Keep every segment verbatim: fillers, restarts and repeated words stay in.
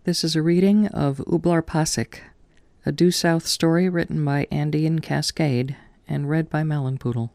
This is a reading of Ublar Pasik, a Due South story written by Andean Cascade and read by Melonpoodle.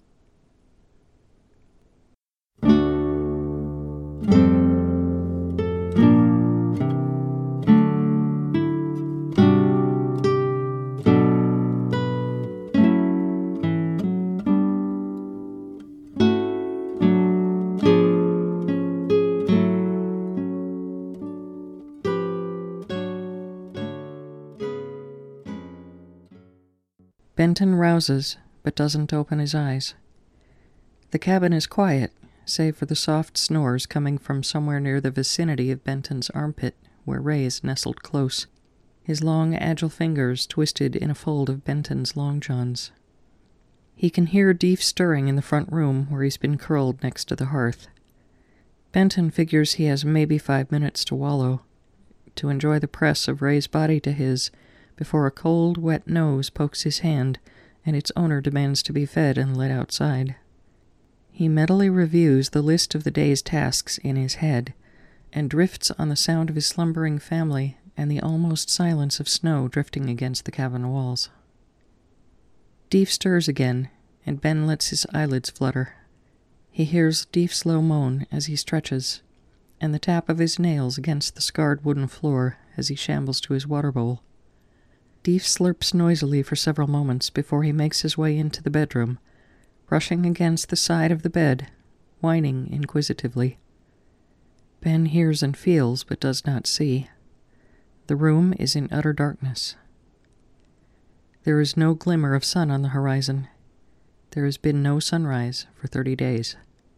Benton rouses, but doesn't open his eyes. The cabin is quiet, save for the soft snores coming from somewhere near the vicinity of Benton's armpit, where Ray is nestled close, his long, agile fingers twisted in a fold of Benton's long johns. He can hear Deef stirring in the front room where he's been curled next to the hearth. Benton figures he has maybe five minutes to wallow, to enjoy the press of Ray's body to his, before a cold, wet nose pokes his hand and its owner demands to be fed and let outside. He mentally reviews the list of the day's tasks in his head and drifts on the sound of his slumbering family and the almost silence of snow drifting against the cabin walls. Deef stirs again, and Ben lets his eyelids flutter. He hears Deef's low moan as he stretches, and the tap of his nails against the scarred wooden floor as he shambles to his water bowl. Deef slurps noisily for several moments before he makes his way into the bedroom, brushing against the side of the bed, whining inquisitively. Ben hears and feels, but does not see. The room is in utter darkness. There is no glimmer of sun on the horizon. There has been no sunrise for thirty days.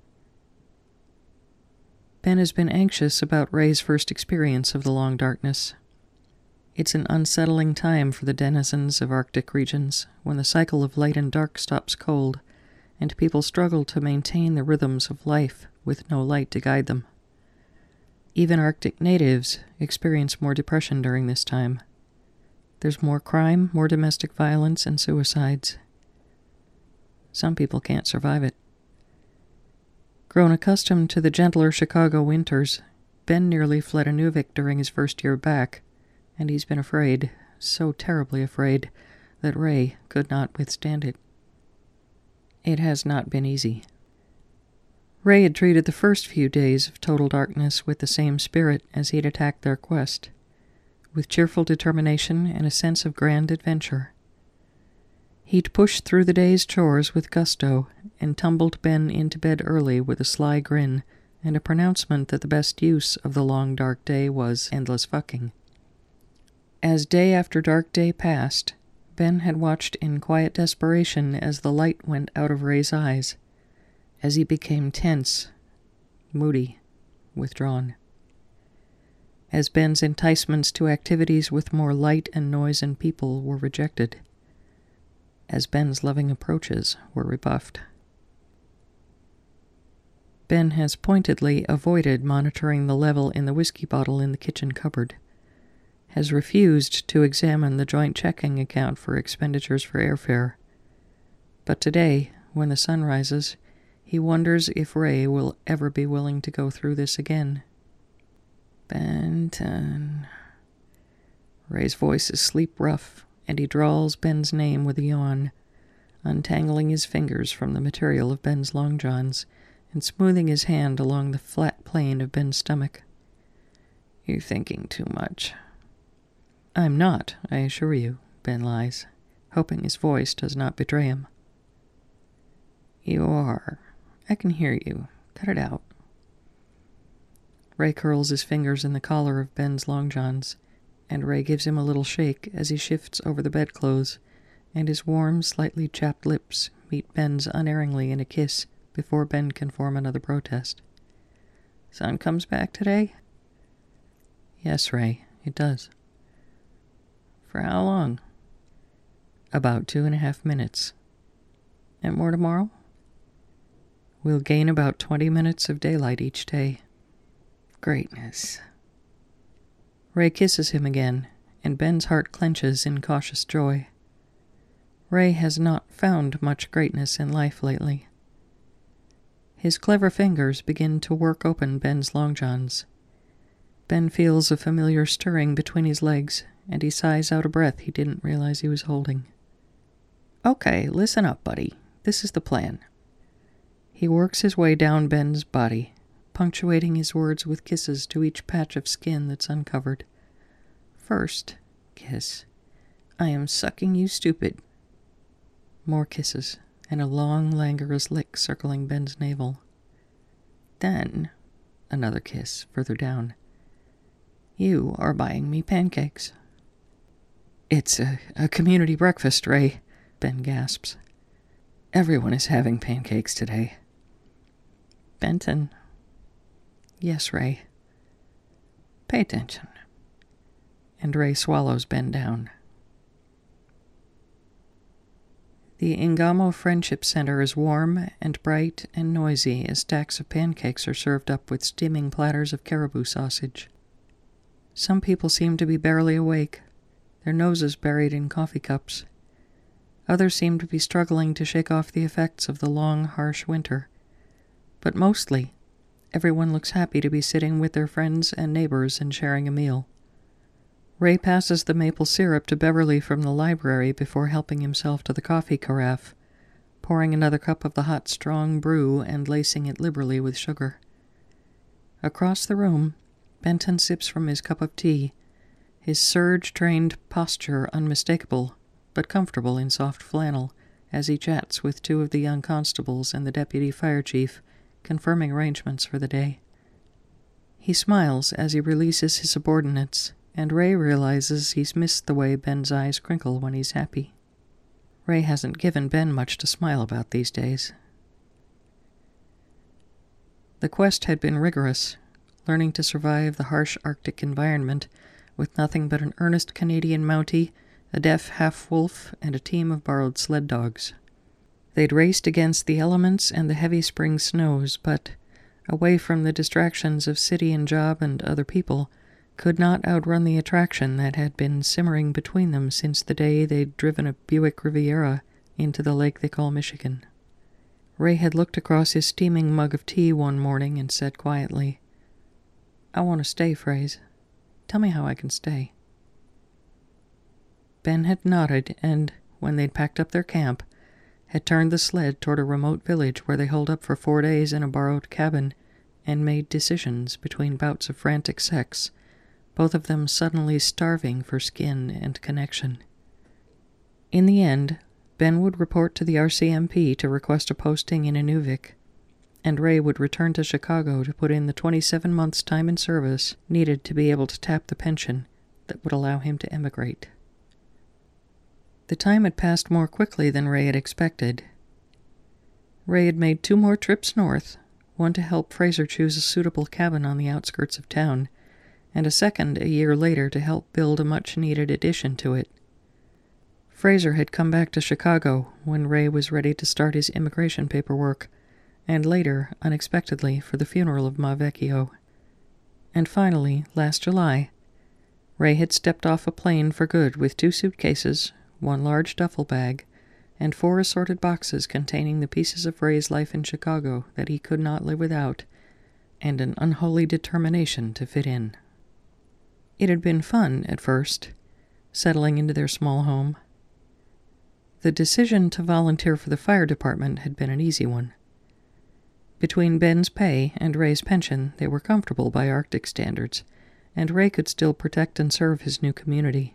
Ben has been anxious about Ray's first experience of the long darkness. It's an unsettling time for the denizens of Arctic regions, when the cycle of light and dark stops cold, and people struggle to maintain the rhythms of life with no light to guide them. Even Arctic natives experience more depression during this time. There's more crime, more domestic violence, and suicides. Some people can't survive it. Grown accustomed to the gentler Chicago winters, Ben nearly fled Inuvik during his first year back, and he's been afraid, so terribly afraid, that Ray could not withstand it. It has not been easy. Ray had treated the first few days of total darkness with the same spirit as he'd attacked their quest, with cheerful determination and a sense of grand adventure. He'd pushed through the day's chores with gusto and tumbled Ben into bed early with a sly grin and a pronouncement that the best use of the long dark day was endless fucking. As day after dark day passed, Ben had watched in quiet desperation as the light went out of Ray's eyes, as he became tense, moody, withdrawn. As Ben's enticements to activities with more light and noise and people were rejected, as Ben's loving approaches were rebuffed. Ben has pointedly avoided monitoring the level in the whiskey bottle in the kitchen cupboard, has refused to examine the joint checking account for expenditures for airfare. But today, when the sun rises, he wonders if Ray will ever be willing to go through this again. Benton. Ray's voice is sleep-rough, and he drawls Ben's name with a yawn, untangling his fingers from the material of Ben's long johns and smoothing his hand along the flat plane of Ben's stomach. You're thinking too much. I'm not, I assure you, Ben lies, hoping his voice does not betray him. You are. I can hear you. Cut it out. Ray curls his fingers in the collar of Ben's long johns, and Ray gives him a little shake as he shifts over the bedclothes, and his warm, slightly chapped lips meet Ben's unerringly in a kiss before Ben can form another protest. Sun comes back today? Yes, Ray, it does. For how long? About two and a half minutes. And more tomorrow? We'll gain about twenty minutes of daylight each day. Greatness. Ray kisses him again, and Ben's heart clenches in cautious joy. Ray has not found much greatness in life lately. His clever fingers begin to work open Ben's long johns. Ben feels a familiar stirring between his legs, and he sighs out a breath he didn't realize he was holding. Okay, listen up, buddy. This is the plan. He works his way down Ben's body, punctuating his words with kisses to each patch of skin that's uncovered. First, kiss. I am sucking you stupid. More kisses, and a long, languorous lick circling Ben's navel. Then, another kiss further down. You are buying me pancakes. It's a, a community breakfast, Ray, Ben gasps. Everyone is having pancakes today. Benton. Yes, Ray. Pay attention. And Ray swallows Ben down. The Ingamo Friendship Center is warm and bright and noisy as stacks of pancakes are served up with steaming platters of caribou sausage. Some people seem to be barely awake, their noses buried in coffee cups. Others seem to be struggling to shake off the effects of the long, harsh winter. But mostly, everyone looks happy to be sitting with their friends and neighbors and sharing a meal. Ray passes the maple syrup to Beverly from the library before helping himself to the coffee carafe, pouring another cup of the hot, strong brew and lacing it liberally with sugar. Across the room, Benton sips from his cup of tea, his surge-trained posture unmistakable, but comfortable in soft flannel, as he chats with two of the young constables and the deputy fire chief, confirming arrangements for the day. He smiles as he releases his subordinates, and Ray realizes he's missed the way Ben's eyes crinkle when he's happy. Ray hasn't given Ben much to smile about these days. The quest had been rigorous, learning to survive the harsh Arctic environment with nothing but an earnest Canadian Mountie, a deaf half-wolf, and a team of borrowed sled dogs. They'd raced against the elements and the heavy spring snows, but, away from the distractions of city and job and other people, could not outrun the attraction that had been simmering between them since the day they'd driven a Buick Riviera into the lake they call Michigan. Ray had looked across his steaming mug of tea one morning and said quietly, I want to stay, Fraze. Tell me how I can stay. Ben had nodded and, when they'd packed up their camp, had turned the sled toward a remote village where they holed up for four days in a borrowed cabin and made decisions between bouts of frantic sex, both of them suddenly starving for skin and connection. In the end, Ben would report to the R C M P to request a posting in Inuvik, and Ray would return to Chicago to put in the twenty-seven months' time in service needed to be able to tap the pension that would allow him to emigrate. The time had passed more quickly than Ray had expected. Ray had made two more trips north, one to help Fraser choose a suitable cabin on the outskirts of town, and a second a year later to help build a much-needed addition to it. Fraser had come back to Chicago when Ray was ready to start his immigration paperwork, and later, unexpectedly, for the funeral of Ma Vecchio. And finally, last July, Ray had stepped off a plane for good with two suitcases, one large duffel bag, and four assorted boxes containing the pieces of Ray's life in Chicago that he could not live without, and an unholy determination to fit in. It had been fun, at first, settling into their small home. The decision to volunteer for the fire department had been an easy one. Between Ben's pay and Ray's pension, they were comfortable by Arctic standards, and Ray could still protect and serve his new community.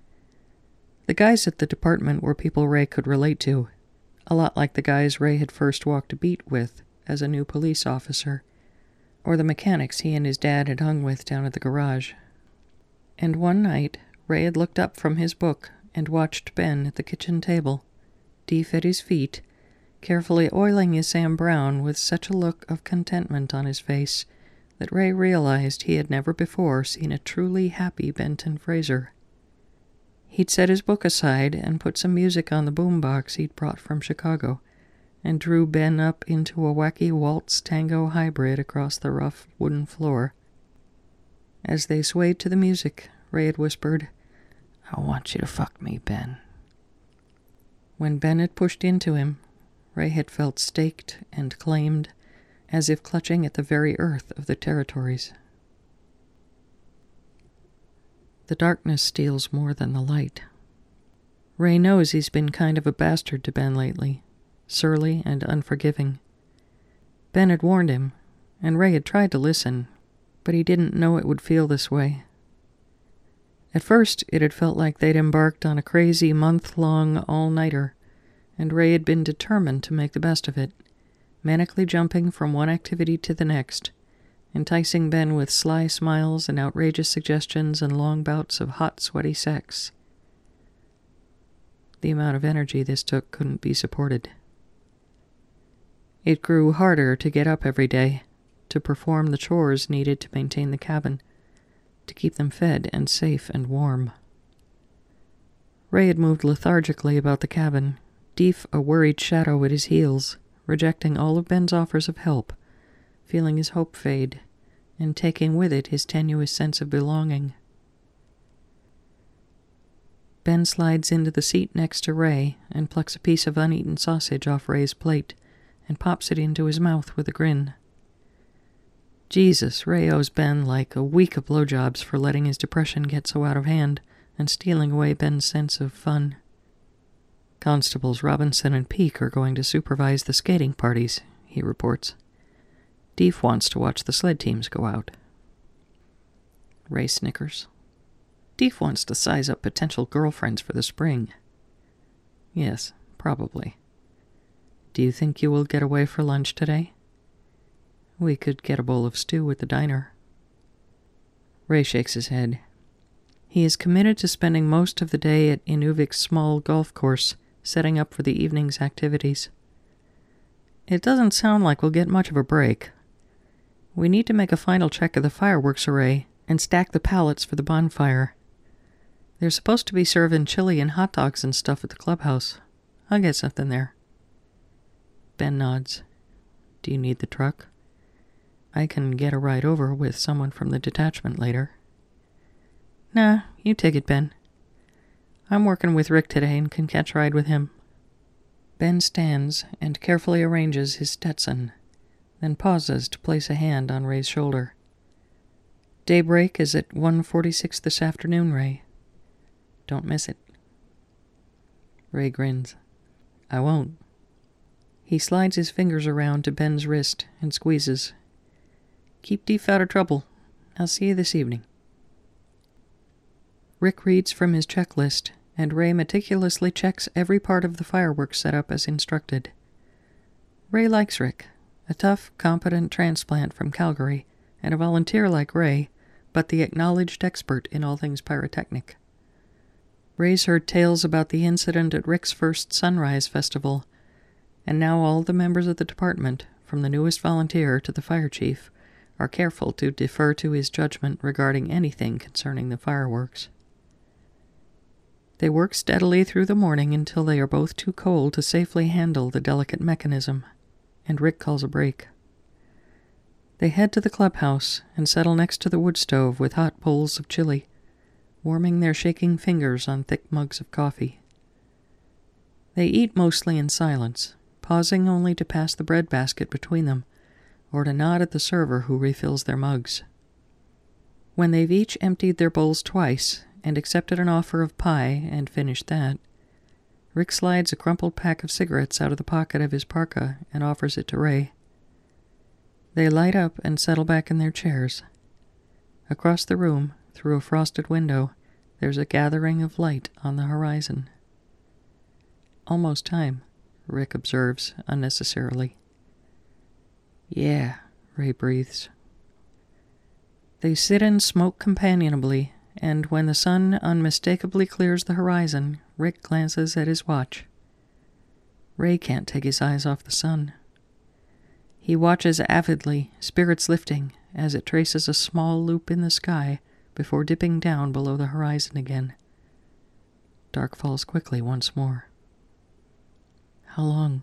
The guys at the department were people Ray could relate to, a lot like the guys Ray had first walked a beat with as a new police officer, or the mechanics he and his dad had hung with down at the garage. And one night, Ray had looked up from his book and watched Ben at the kitchen table, Deef at his feet, carefully oiling his Sam Brown with such a look of contentment on his face that Ray realized he had never before seen a truly happy Benton Fraser. He'd set his book aside and put some music on the boombox he'd brought from Chicago, and drew Ben up into a wacky waltz-tango hybrid across the rough wooden floor. As they swayed to the music, Ray had whispered, I want you to fuck me, Ben. When Ben had pushed into him, Ray had felt staked and claimed, as if clutching at the very earth of the territories. The darkness steals more than the light. Ray knows he's been kind of a bastard to Ben lately, surly and unforgiving. Ben had warned him, and Ray had tried to listen, but he didn't know it would feel this way. At first, it had felt like they'd embarked on a crazy month-long all-nighter, and Ray had been determined to make the best of it, manically jumping from one activity to the next, enticing Ben with sly smiles and outrageous suggestions and long bouts of hot, sweaty sex. The amount of energy this took couldn't be supported. It grew harder to get up every day, to perform the chores needed to maintain the cabin, to keep them fed and safe and warm. Ray had moved lethargically about the cabin, Deef a worried shadow at his heels, rejecting all of Ben's offers of help, feeling his hope fade, and taking with it his tenuous sense of belonging. Ben slides into the seat next to Ray and plucks a piece of uneaten sausage off Ray's plate and pops it into his mouth with a grin. Jesus, Ray owes Ben like a week of blowjobs for letting his depression get so out of hand and stealing away Ben's sense of fun. Constables Robinson and Peake are going to supervise the skating parties, he reports. Deef wants to watch the sled teams go out. Ray snickers. Deef wants to size up potential girlfriends for the spring. Yes, probably. Do you think you will get away for lunch today? We could get a bowl of stew at the diner. Ray shakes his head. He is committed to spending most of the day at Inuvik's small golf course, setting up for the evening's activities. It doesn't sound like we'll get much of a break. We need to make a final check of the fireworks array and stack the pallets for the bonfire. They're supposed to be serving chili and hot dogs and stuff at the clubhouse. I'll get something there. Ben nods. Do you need the truck? I can get a ride over with someone from the detachment later. Nah, you take it, Ben. I'm working with Rick today and can catch a ride with him. Ben stands and carefully arranges his Stetson, then pauses to place a hand on Ray's shoulder. Daybreak is at one forty-six this afternoon, Ray. Don't miss it. Ray grins. I won't. He slides his fingers around to Ben's wrist and squeezes. Keep Deef out of trouble. I'll see you this evening. Rick reads from his checklist, and Ray meticulously checks every part of the fireworks setup as instructed. Ray likes Rick, a tough, competent transplant from Calgary, and a volunteer like Ray, but the acknowledged expert in all things pyrotechnic. Ray's heard tales about the incident at Rick's first Sunrise Festival, and now all the members of the department, from the newest volunteer to the fire chief, are careful to defer to his judgment regarding anything concerning the fireworks. They work steadily through the morning until they are both too cold to safely handle the delicate mechanism, and Rick calls a break. They head to the clubhouse and settle next to the wood stove with hot bowls of chili, warming their shaking fingers on thick mugs of coffee. They eat mostly in silence, pausing only to pass the bread basket between them, or to nod at the server who refills their mugs. When they've each emptied their bowls twice and accepted an offer of pie and finished that, Rick slides a crumpled pack of cigarettes out of the pocket of his parka and offers it to Ray. They light up and settle back in their chairs. Across the room, through a frosted window, there's a gathering of light on the horizon. Almost time, Rick observes unnecessarily. Yeah, Ray breathes. They sit and smoke companionably, and when the sun unmistakably clears the horizon, Rick glances at his watch. Ray can't take his eyes off the sun. He watches avidly, spirits lifting, as it traces a small loop in the sky before dipping down below the horizon again. Dark falls quickly once more. How long?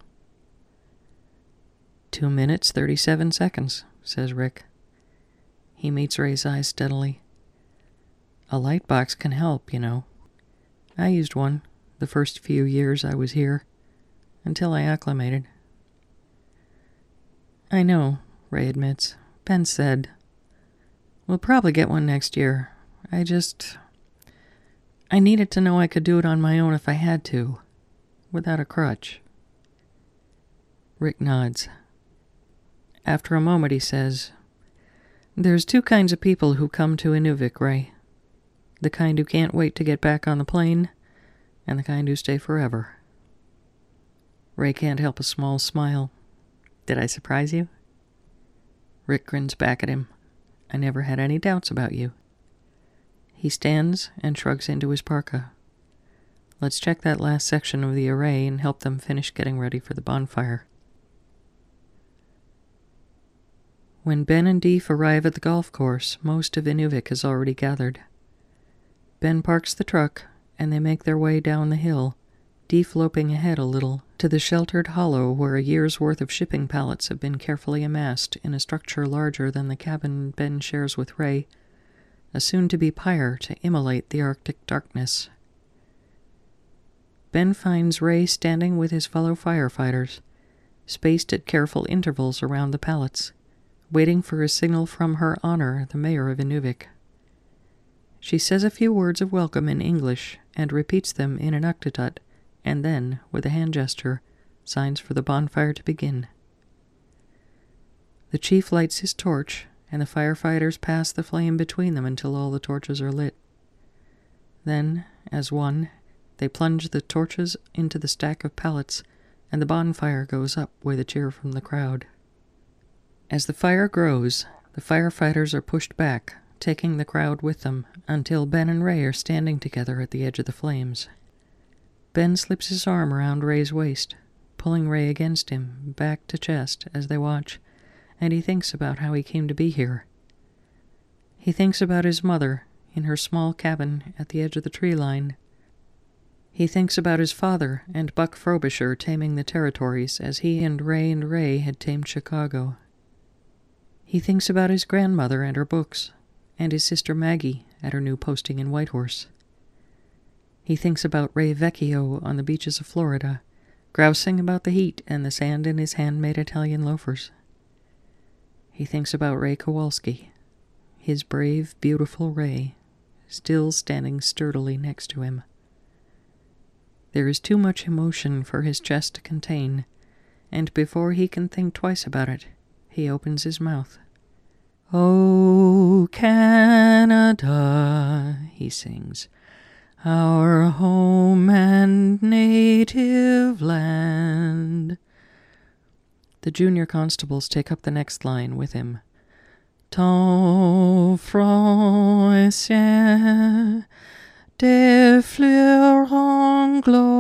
Two minutes, thirty-seven seconds, says Rick. He meets Ray's eyes steadily. A light box can help, you know. I used one the first few years I was here, until I acclimated. I know, Ray admits. Ben said. We'll probably get one next year. I just... I needed to know I could do it on my own if I had to, without a crutch. Rick nods. After a moment he says, "There's two kinds of people who come to Inuvik, Ray. The kind who can't wait to get back on the plane, and the kind who stay forever." Ray can't help a small smile. "Did I surprise you?" Rick grins back at him. "I never had any doubts about you." He stands and shrugs into his parka. Let's check that last section of the array and help them finish getting ready for the bonfire. When Ben and Deef arrive at the golf course, most of Inuvik has already gathered. Ben parks the truck, and they make their way down the hill, Deef loping ahead a little, to the sheltered hollow where a year's worth of shipping pallets have been carefully amassed in a structure larger than the cabin Ben shares with Ray, a soon-to-be pyre to immolate the Arctic darkness. Ben finds Ray standing with his fellow firefighters, spaced at careful intervals around the pallets, waiting for a signal from Her Honor, the mayor of Inuvik. She says a few words of welcome in English and repeats them in Inuktitut, and then, with a hand gesture, signs for the bonfire to begin. The chief lights his torch, and the firefighters pass the flame between them until all the torches are lit. Then, as one, they plunge the torches into the stack of pallets, and the bonfire goes up with a cheer from the crowd. As the fire grows, the firefighters are pushed back, taking the crowd with them, until Ben and Ray are standing together at the edge of the flames. Ben slips his arm around Ray's waist, pulling Ray against him, back to chest, as they watch, and he thinks about how he came to be here. He thinks about his mother, in her small cabin at the edge of the tree line. He thinks about his father and Buck Frobisher taming the territories as he and Ray and Ray had tamed Chicago. He thinks about his grandmother and her books, and his sister Maggie at her new posting in Whitehorse. He thinks about Ray Vecchio on the beaches of Florida, grousing about the heat and the sand in his handmade Italian loafers. He thinks about Ray Kowalski, his brave, beautiful Ray, still standing sturdily next to him. There is too much emotion for his chest to contain, and before he can think twice about it, he opens his mouth. "Oh, Canada," he sings, "our home and native land." The junior constables take up the next line with him. "Tant français des fleurons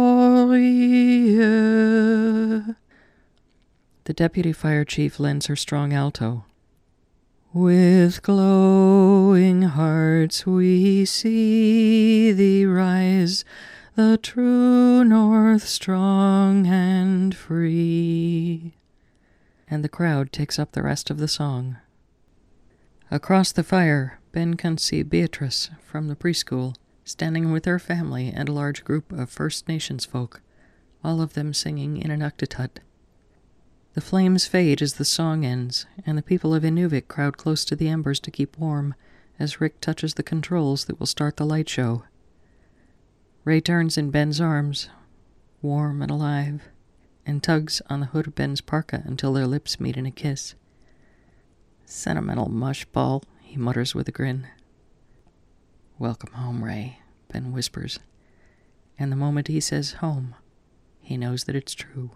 glorieux." The deputy fire chief lends her strong alto. "With glowing hearts we see thee rise, the true north strong and free." And the crowd takes up the rest of the song. Across the fire, Ben can see Beatrice from the preschool, standing with her family and a large group of First Nations folk, all of them singing in Inuktitut. The flames fade as the song ends, and the people of Inuvik crowd close to the embers to keep warm as Rick touches the controls that will start the light show. Ray turns in Ben's arms, warm and alive, and tugs on the hood of Ben's parka until their lips meet in a kiss. "Sentimental mushball," he mutters with a grin. "Welcome home, Ray," Ben whispers, and the moment he says home, he knows that it's true.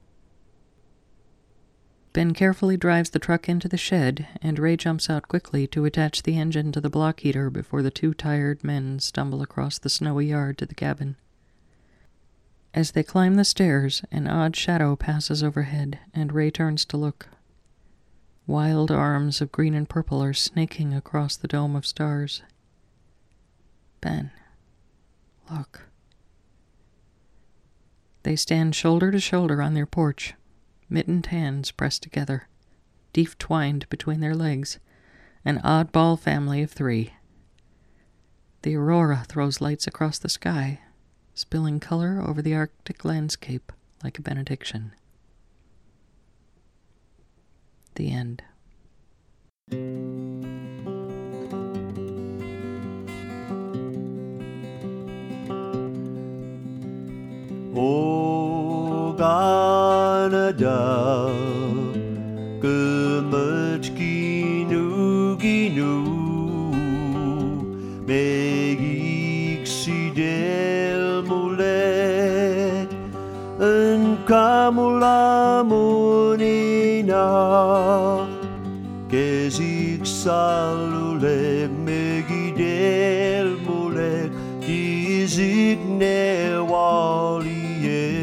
Ben carefully drives the truck into the shed, and Ray jumps out quickly to attach the engine to the block heater before the two tired men stumble across the snowy yard to the cabin. As they climb the stairs, an odd shadow passes overhead, and Ray turns to look. Wild arms of green and purple are snaking across the dome of stars. "Ben, look." They stand shoulder to shoulder on their porch, mittened hands pressed together, Deef twined between their legs, an oddball family of three. The aurora throws lights across the sky, spilling color over the Arctic landscape like a benediction. The end. O Canada, que much ginu ginu, megik del mulek, en kamula munina, kezik salulek megidel mulek, kizik newaliye,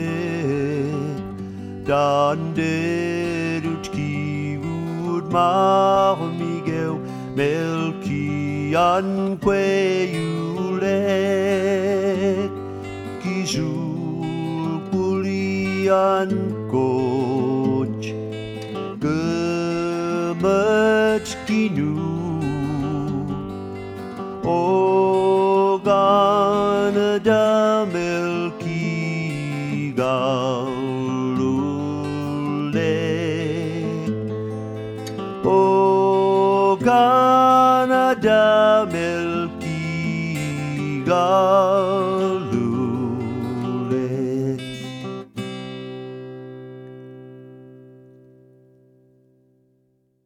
dan derut kiwud marmigeu, melkian kweyulek, kizul pulian coach, gemet kinu, o Canada melki galulek, o Canada melki galulek.